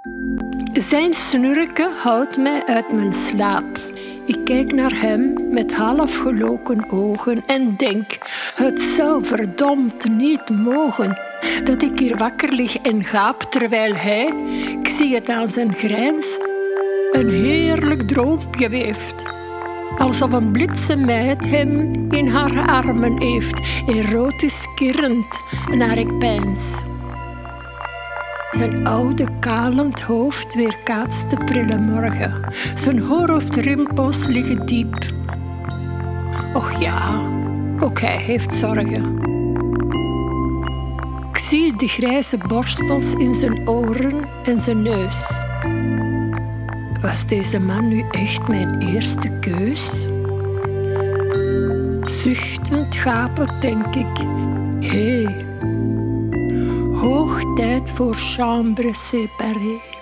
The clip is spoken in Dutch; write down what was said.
Zijn snurken houdt mij uit mijn slaap. Ik kijk naar hem met half geloken ogen en denk, het zou verdomd niet mogen dat ik hier wakker lig en gaap terwijl hij, ik zie het aan zijn grijns, een heerlijk droompje weeft. Alsof een blitsemeid hem in haar armen heeft, erotisch kirrend naar ik peins. Zijn oude kalend hoofd weerkaatst de prille morgen. Zijn hoofdrimpels liggen diep. Och ja, ook hij heeft zorgen. Ik zie de grijze borstels in zijn oren en zijn neus. Was deze man nu echt mijn eerste keus? Zuchtend gapend denk ik, hé, hoog tijd voor chambre séparée.